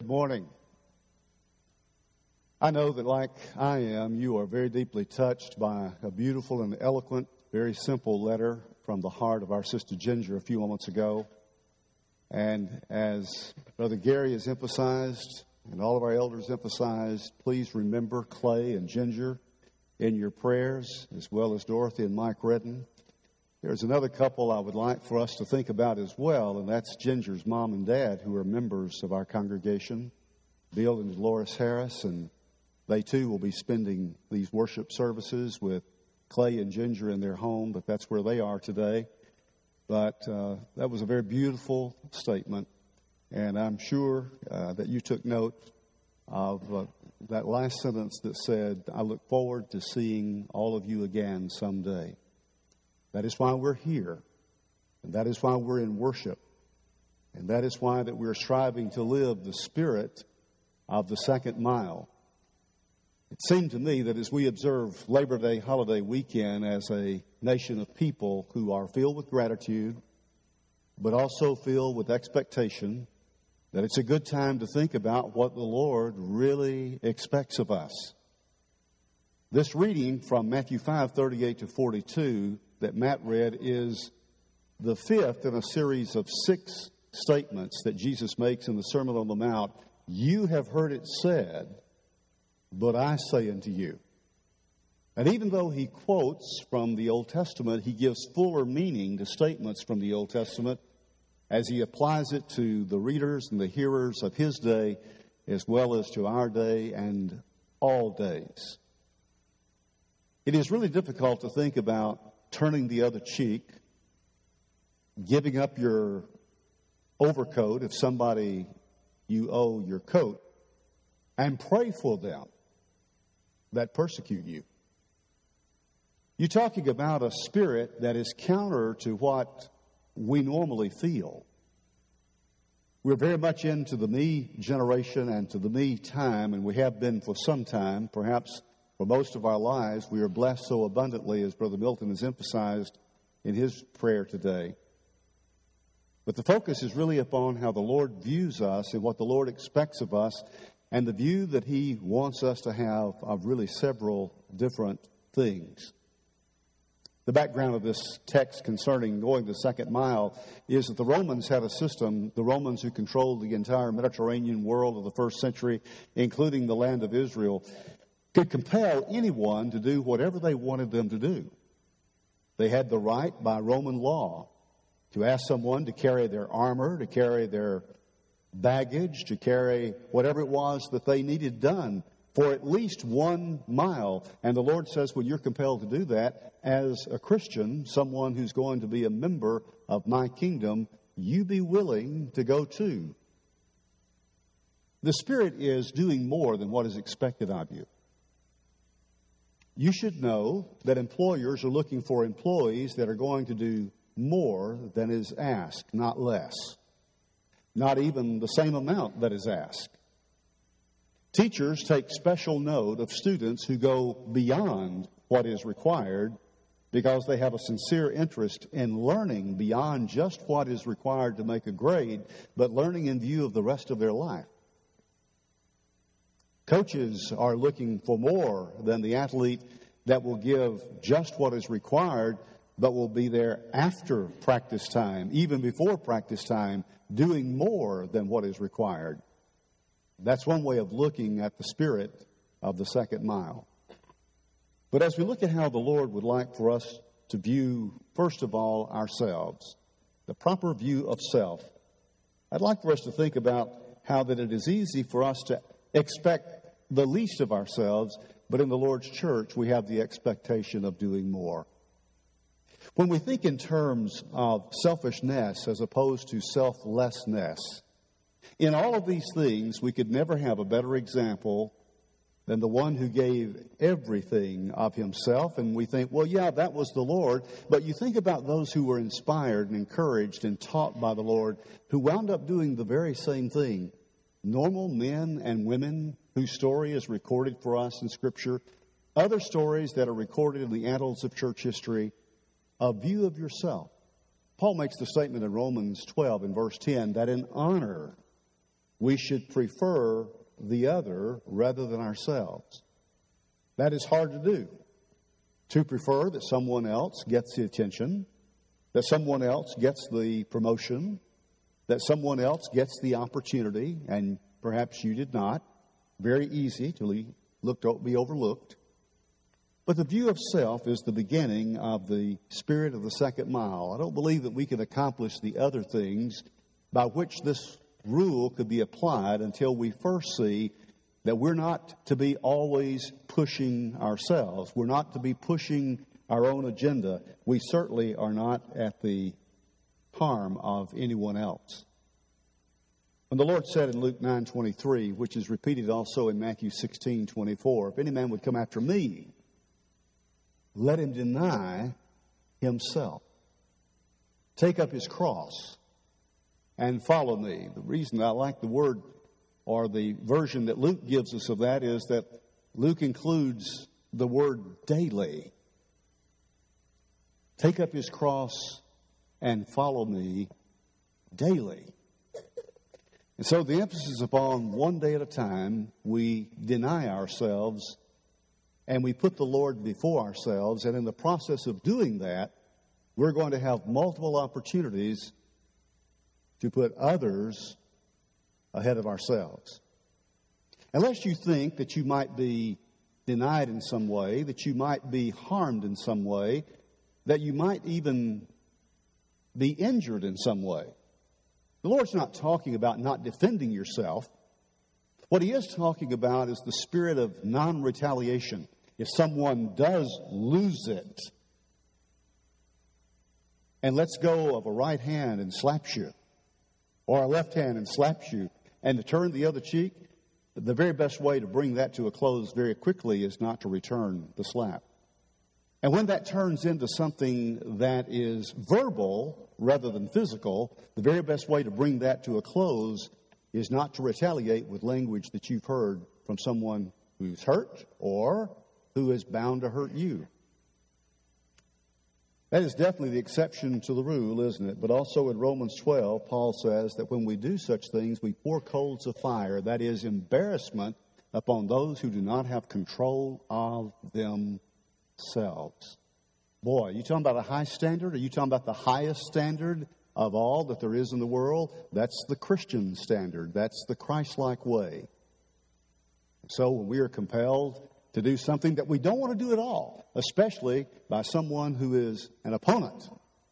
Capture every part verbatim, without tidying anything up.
morning. I know that like I am, you are very deeply touched by a beautiful and eloquent, very simple letter from the heart of our sister Ginger a few moments ago. And as Brother Gary has emphasized, and all of our elders emphasized, please remember Clay and Ginger in your prayers, as well as Dorothy and Mike Redden. There's another couple I would like for us to think about as well, and that's Ginger's mom and dad, who are members of our congregation, Bill and Dolores Harris, and they too will be spending these worship services with Clay and Ginger in their home, but that's where they are today. But uh, that was a very beautiful statement, and I'm sure uh, that you took note of uh, that last sentence that said, I look forward to seeing all of you again someday. That is why we're here, and that is why we're in worship, and that is why that we're striving to live the spirit of the second mile. It seemed to me that as we observe Labor Day holiday weekend as a nation of people who are filled with gratitude, but also filled with expectation, that it's a good time to think about what the Lord really expects of us. This reading from Matthew five, thirty-eight to forty-two that Matt read is the fifth in a series of six statements that Jesus makes in the Sermon on the Mount. You have heard it said, but I say unto you. And even though he quotes from the Old Testament, he gives fuller meaning to statements from the Old Testament as he applies it to the readers and the hearers of his day, as well as to our day and all days. It is really difficult to think about turning the other cheek, giving up your overcoat if somebody you owe your coat, and pray for them that persecute you. You're talking about a spirit that is counter to what we normally feel. We're very much into the me generation and to the me time, and we have been for some time, perhaps for most of our lives. We are blessed so abundantly, as Brother Milton has emphasized in his prayer today. But the focus is really upon how the Lord views us and what the Lord expects of us, and the view that he wants us to have of really several different things. The background of this text concerning going the second mile is that the Romans had a system, the Romans who controlled the entire Mediterranean world of the first century, including the land of Israel, could compel anyone to do whatever they wanted them to do. They had the right by Roman law to ask someone to carry their armor, to carry their baggage, to carry whatever it was that they needed done for at least one mile. And the Lord says, well, you're compelled to do that as a Christian, someone who's going to be a member of my kingdom. You be willing to go too. The Spirit is doing more than what is expected of you. You should know that employers are looking for employees that are going to do more than is asked, not less. Not even the same amount that is asked. Teachers take special note of students who go beyond what is required because they have a sincere interest in learning beyond just what is required to make a grade, but learning in view of the rest of their life. Coaches are looking for more than the athlete that will give just what is required, but will be there after practice time, even before practice time, doing more than what is required. That's one way of looking at the spirit of the second mile. But as we look at how the Lord would like for us to view, first of all, ourselves, the proper view of self, I'd like for us to think about how that it is easy for us to expect the least of ourselves, but in the Lord's church, we have the expectation of doing more. When we think in terms of selfishness as opposed to selflessness, in all of these things, we could never have a better example than the one who gave everything of himself. And we think, well, yeah, that was the Lord. But you think about those who were inspired and encouraged and taught by the Lord, who wound up doing the very same thing. Normal men and women whose story is recorded for us in Scripture. Other stories that are recorded in the annals of church history. A view of yourself. Paul makes the statement in Romans twelve in verse ten that in honor we should prefer the other rather than ourselves. That is hard to do. To prefer that someone else gets the attention, that someone else gets the promotion, that someone else gets the opportunity, and perhaps you did not. Very easy to look to be overlooked. But the view of self is the beginning of the spirit of the second mile. I don't believe that we can accomplish the other things by which this rule could be applied until we first see that we're not to be always pushing ourselves. We're not to be pushing our own agenda. We certainly are not at the harm of anyone else. When the Lord said in Luke nine twenty-three, which is repeated also in Matthew sixteen twenty-four, if any man would come after me, let him deny himself, take up his cross, and follow me. The reason I like the word, or the version that Luke gives us of that, is that Luke includes the word daily. Take up his cross and follow me daily. And so the emphasis is upon one day at a time. We deny ourselves and we put the Lord before ourselves. And in the process of doing that, we're going to have multiple opportunities to put others ahead of ourselves. Unless you think that you might be denied in some way, that you might be harmed in some way, that you might even be injured in some way. The Lord's not talking about not defending yourself. What He is talking about is the spirit of non-retaliation. If someone does lose it and lets go of a right hand and slaps you, or a left hand and slaps you, and to turn the other cheek, the very best way to bring that to a close very quickly is not to return the slap. And when that turns into something that is verbal rather than physical, the very best way to bring that to a close is not to retaliate with language that you've heard from someone who's hurt or who is bound to hurt you. That is definitely the exception to the rule, isn't it? But also in Romans twelve, Paul says that when we do such things, we pour coals of fire, that is embarrassment, upon those who do not have control of themselves. Boy, are you talking about a high standard? Are you talking about the highest standard of all that there is in the world? That's the Christian standard. That's the Christ-like way. So when we are compelled to do something that we don't want to do at all, especially by someone who is an opponent,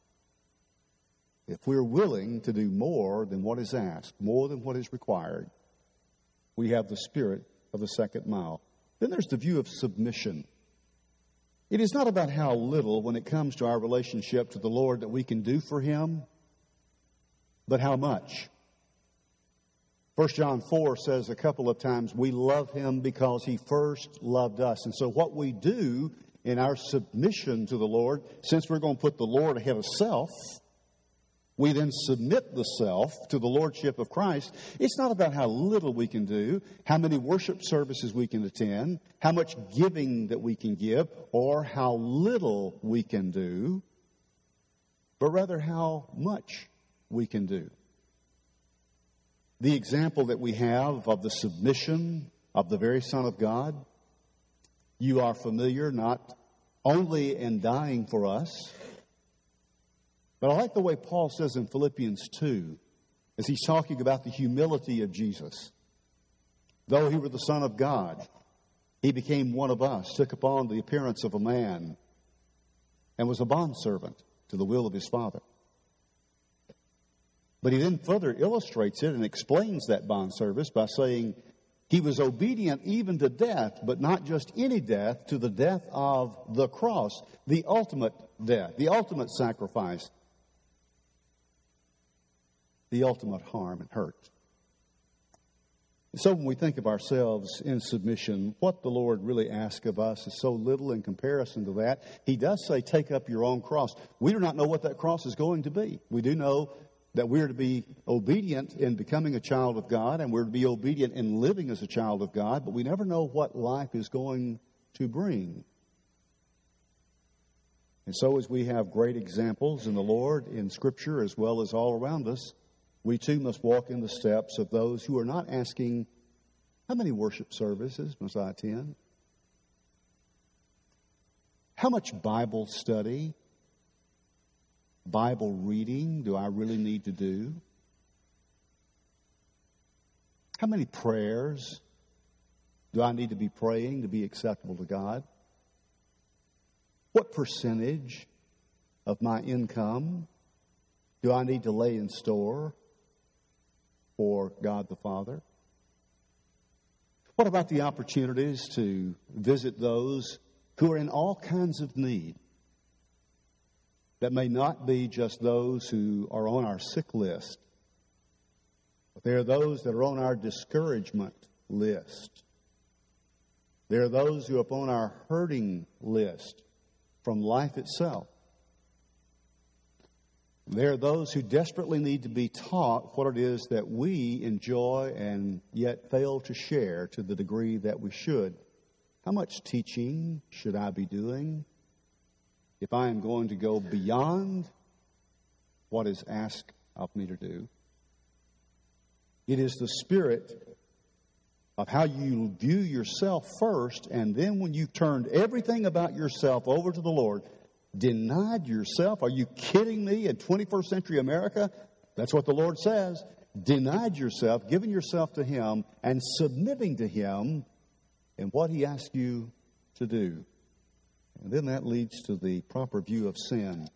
if we're willing to do more than what is asked, more than what is required, we have the spirit of the second mile. Then there's the view of submission. It is not about how little, when it comes to our relationship to the Lord, that we can do for Him, but how much. First John four says a couple of times, we love Him because He first loved us. And so what we do in our submission to the Lord, since we're going to put the Lord ahead of self, we then submit the self to the Lordship of Christ. It's not about how little we can do, how many worship services we can attend, how much giving that we can give, or how little we can do, but rather how much we can do. The example that we have of the submission of the very Son of God, you are familiar not only in dying for us, but I like the way Paul says in Philippians two, as he's talking about the humility of Jesus. Though He were the Son of God, He became one of us, took upon the appearance of a man, and was a bondservant to the will of His Father. But he then further illustrates it and explains that bondservice by saying He was obedient even to death, but not just any death, to the death of the cross, the ultimate death, the ultimate sacrifice, the ultimate harm and hurt. So when we think of ourselves in submission, what the Lord really asks of us is so little in comparison to that. He does say, take up your own cross. We do not know what that cross is going to be. We do know that we're to be obedient in becoming a child of God, and we're to be obedient in living as a child of God, but we never know what life is going to bring. And so as we have great examples in the Lord, in Scripture, as well as all around us, we too must walk in the steps of those who are not asking, how many worship services must I attend? How much Bible study, Bible reading do I really need to do? How many prayers do I need to be praying to be acceptable to God? What percentage of my income do I need to lay in store for God the Father? What about the opportunities to visit those who are in all kinds of need? That may not be just those who are on our sick list, but there are those that are on our discouragement list. There are those who are upon our hurting list from life itself. There are those who desperately need to be taught what it is that we enjoy and yet fail to share to the degree that we should. How much teaching should I be doing if I am going to go beyond what is asked of me to do? It is the spirit of how you view yourself first, and then when you've turned everything about yourself over to the Lord, denied yourself. Are you kidding me? In twenty-first century America, that's what the Lord says. Denied yourself, giving yourself to Him, and submitting to Him in what He asks you to do. And then that leads to the proper view of sin.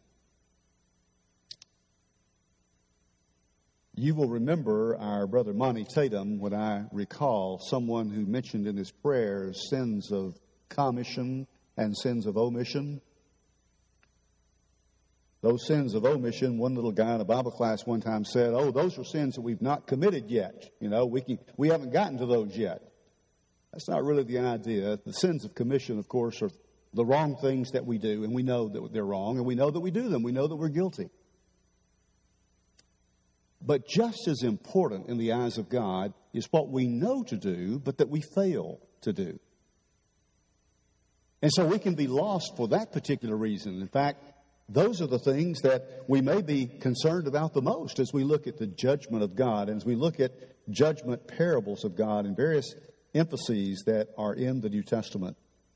You will remember our brother Monty Tatum when I recall someone who mentioned in his prayers sins of commission and sins of omission. Those sins of omission, one little guy in a Bible class one time said, oh, those are sins that we've not committed yet. You know, we can, we haven't gotten to those yet. That's not really the idea. The sins of commission, of course, are the wrong things that we do, and we know that they're wrong, and we know that we do them. We know that we're guilty. But just as important in the eyes of God is what we know to do, but that we fail to do. And so we can be lost for that particular reason. In fact, those are the things that we may be concerned about the most as we look at the judgment of God and as we look at judgment parables of God and various emphases that are in the New Testament.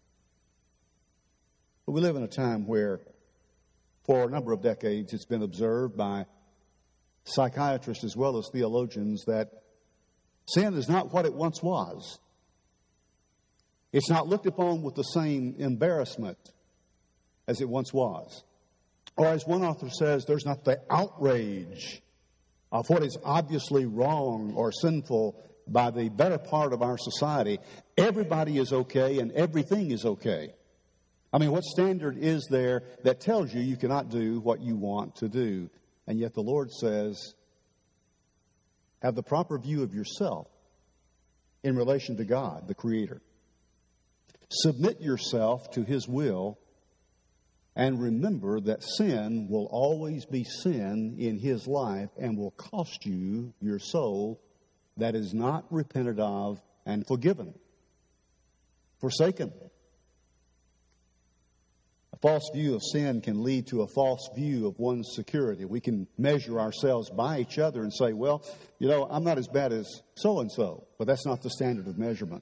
But we live in a time where, for a number of decades, it's been observed by psychiatrists as well as theologians that sin is not what it once was. It's not looked upon with the same embarrassment as it once was. Or as one author says, there's not the outrage of what is obviously wrong or sinful by the better part of our society. Everybody is okay and everything is okay. I mean, what standard is there that tells you you cannot do what you want to do? And yet the Lord says, have the proper view of yourself in relation to God, the Creator. Submit yourself to His will, and remember that sin will always be sin in His life and will cost you your soul that is not repented of and forgiven, forsaken. A false view of sin can lead to a false view of one's security. We can measure ourselves by each other and say, well, you know, I'm not as bad as so-and-so, but that's not the standard of measurement.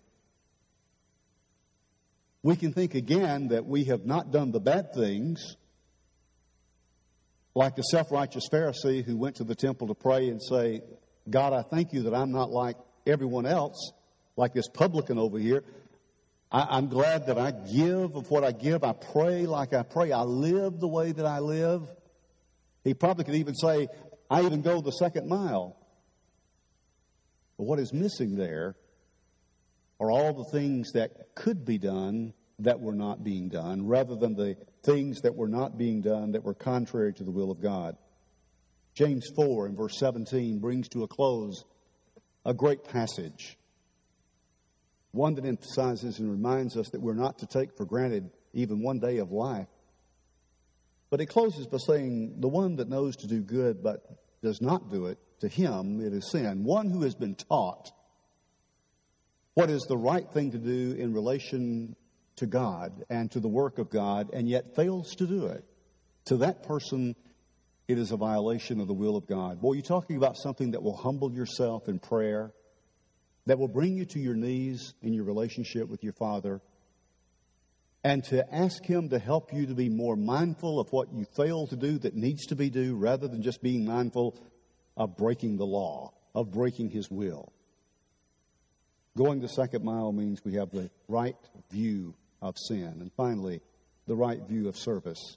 We can think again that we have not done the bad things, like the self-righteous Pharisee who went to the temple to pray and say, God, I thank you that I'm not like everyone else, like this publican over here. I, I'm glad that I give of what I give. I pray like I pray. I live the way that I live. He probably could even say, I even go the second mile. But what is missing there are all the things that could be done that were not being done, rather than the things that were not being done that were contrary to the will of God. James four and verse seventeen brings to a close a great passage, one that emphasizes and reminds us that we're not to take for granted even one day of life. But it closes by saying, the one that knows to do good but does not do it, to him it is sin. One who has been taught what is the right thing to do in relation to God and to the work of God, and yet fails to do it. To that person, it is a violation of the will of God. Boy, you're talking about something that will humble yourself in prayer, that will bring you to your knees in your relationship with your Father, and to ask Him to help you to be more mindful of what you fail to do that needs to be done, rather than just being mindful of breaking the law, of breaking His will. Going the second mile means we have the right view of sin. And finally, the right view of service.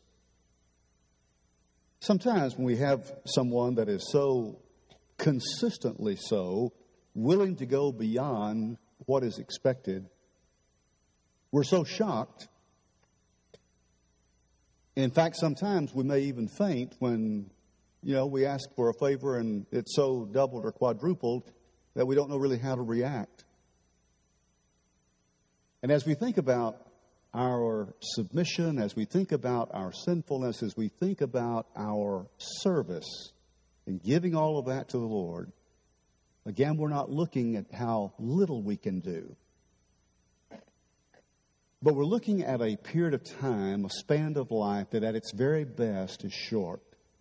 Sometimes when we have someone that is so consistently so, willing to go beyond what is expected, we're so shocked. In fact, sometimes we may even faint when, you know, we ask for a favor and it's so doubled or quadrupled that we don't know really how to react. And as we think about our submission, as we think about our sinfulness, as we think about our service and giving all of that to the Lord, again, we're not looking at how little we can do. But we're looking at a period of time, a span of life that at its very best is short.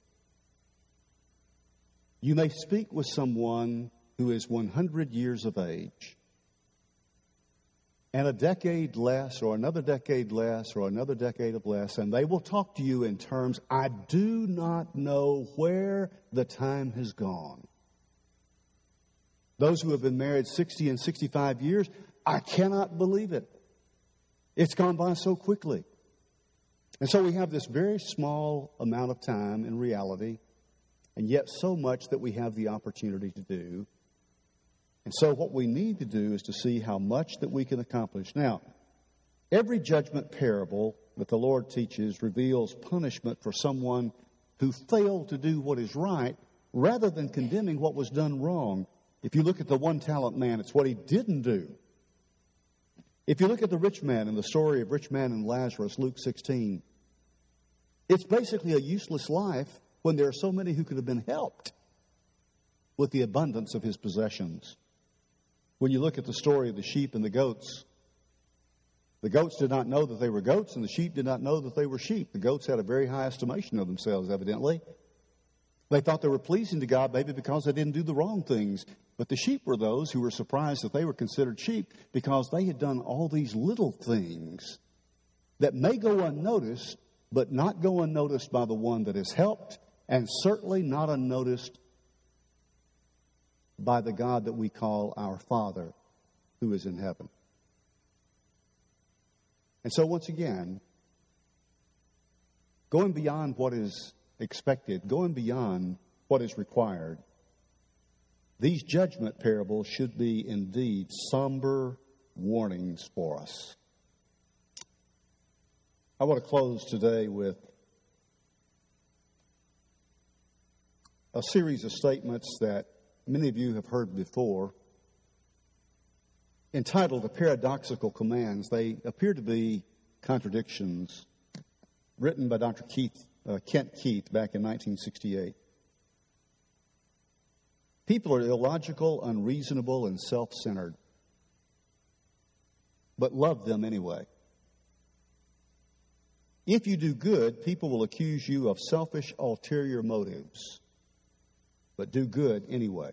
You may speak with someone who is one hundred years of age, and a decade less, or another decade less, or another decade of less, and they will talk to you in terms, I do not know where the time has gone. Those who have been married sixty and sixty-five years, I cannot believe it. It's gone by so quickly. And so we have this very small amount of time in reality, and yet so much that we have the opportunity to do. And so what we need to do is to see how much that we can accomplish. Now, every judgment parable that the Lord teaches reveals punishment for someone who failed to do what is right, rather than condemning what was done wrong. If you look at the one-talent man, it's what he didn't do. If you look at the rich man in the story of rich man and Lazarus, Luke sixteen, it's basically a useless life when there are so many who could have been helped with the abundance of his possessions. When you look at the story of the sheep and the goats, the goats did not know that they were goats, and the sheep did not know that they were sheep. The goats had a very high estimation of themselves, evidently. They thought they were pleasing to God, maybe because they didn't do the wrong things. But the sheep were those who were surprised that they were considered sheep because they had done all these little things that may go unnoticed, but not go unnoticed by the one that is helped, and certainly not unnoticed by the God that we call our Father who is in heaven. And so once again, going beyond what is expected, going beyond what is required, these judgment parables should be indeed somber warnings for us. I want to close today with a series of statements that many of you have heard before, entitled The Paradoxical Commands. They appear to be contradictions, written by Doctor Keith, uh, Kent Keith back in nineteen sixty-eight. People are illogical, unreasonable, and self-centered, but love them anyway. If you do good, people will accuse you of selfish, ulterior motives, but do good anyway.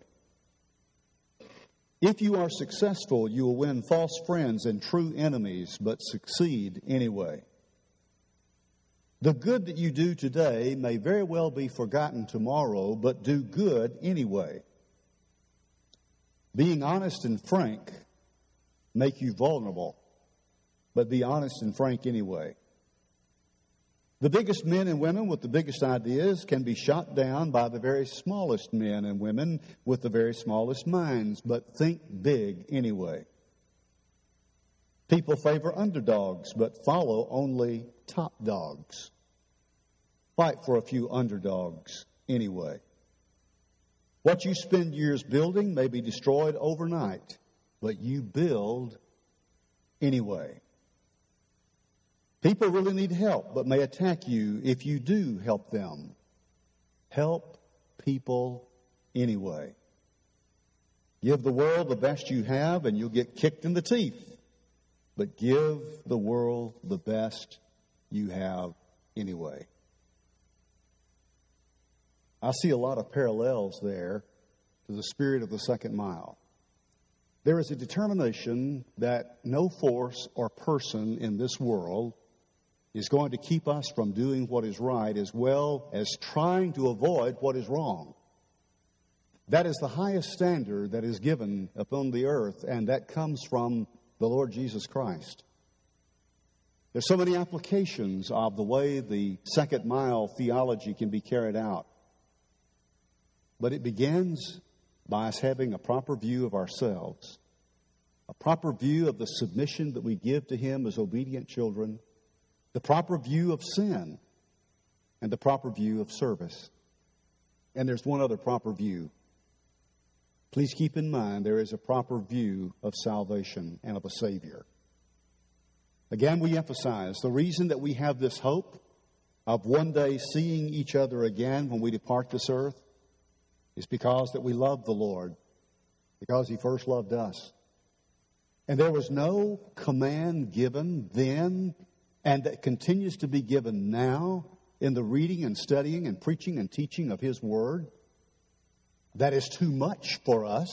If you are successful, you will win false friends and true enemies, but succeed anyway. The good that you do today may very well be forgotten tomorrow, but do good anyway. Being honest and frank make you vulnerable, but be honest and frank anyway. The biggest men and women with the biggest ideas can be shot down by the very smallest men and women with the very smallest minds, but think big anyway. People favor underdogs, but follow only top dogs. Fight for a few underdogs anyway. What you spend years building may be destroyed overnight, but you build anyway. People really need help, but may attack you if you do help them. Help people anyway. Give the world the best you have, and you'll get kicked in the teeth. But give the world the best you have anyway. I see a lot of parallels there to the spirit of the second mile. There is a determination that no force or person in this world is going to keep us from doing what is right as well as trying to avoid what is wrong. That is the highest standard that is given upon the earth, and that comes from the Lord Jesus Christ. There's so many applications of the way the second mile theology can be carried out. But it begins by us having a proper view of ourselves, a proper view of the submission that we give to Him as obedient children, the proper view of sin, and the proper view of service. And there's one other proper view. Please keep in mind there is a proper view of salvation and of a Savior. Again, we emphasize the reason that we have this hope of one day seeing each other again when we depart this earth is because that we love the Lord, because He first loved us. And there was no command given then and that continues to be given now in the reading and studying and preaching and teaching of His Word that is too much for us,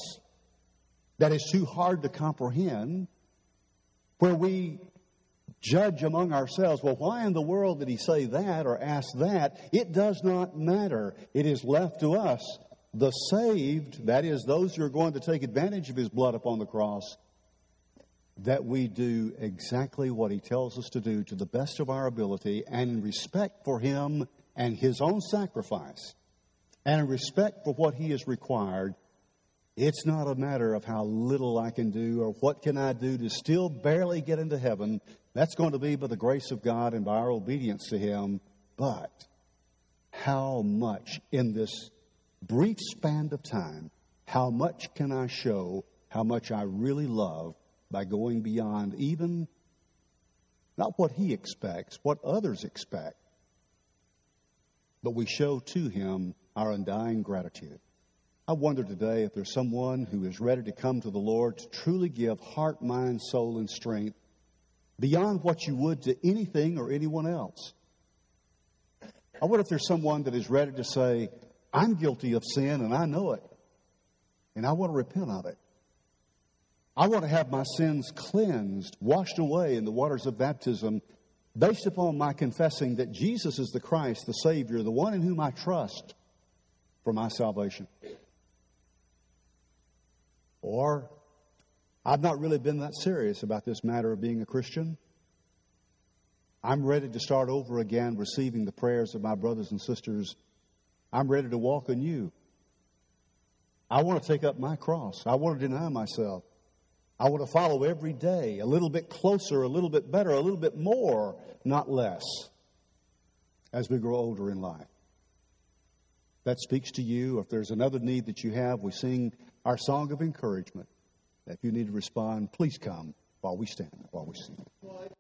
that is too hard to comprehend, where we judge among ourselves, well, why in the world did He say that or ask that? It does not matter. It is left to us, the saved, that is, those who are going to take advantage of His blood upon the cross, that we do exactly what He tells us to do to the best of our ability, and in respect for Him and His own sacrifice, and in respect for what He has required. It's not a matter of how little I can do or what can I do to still barely get into heaven. That's going to be by the grace of God and by our obedience to Him. But how much in this brief span of time, how much can I show how much I really love by going beyond even not what He expects, what others expect, but we show to Him our undying gratitude. I wonder today if there's someone who is ready to come to the Lord to truly give heart, mind, soul, and strength beyond what you would to anything or anyone else. I wonder if there's someone that is ready to say, I'm guilty of sin and I know it, and I want to repent of it. I want to have my sins cleansed, washed away in the waters of baptism, based upon my confessing that Jesus is the Christ, the Savior, the one in whom I trust for my salvation. Or, I've not really been that serious about this matter of being a Christian. I'm ready to start over again, receiving the prayers of my brothers and sisters. I'm ready to walk anew. I want to take up my cross. I want to deny myself. I want to follow every day, a little bit closer, a little bit better, a little bit more, not less, as we grow older in life. That speaks to you. If there's another need that you have, we sing our song of encouragement. If you need to respond, please come while we stand, while we sing.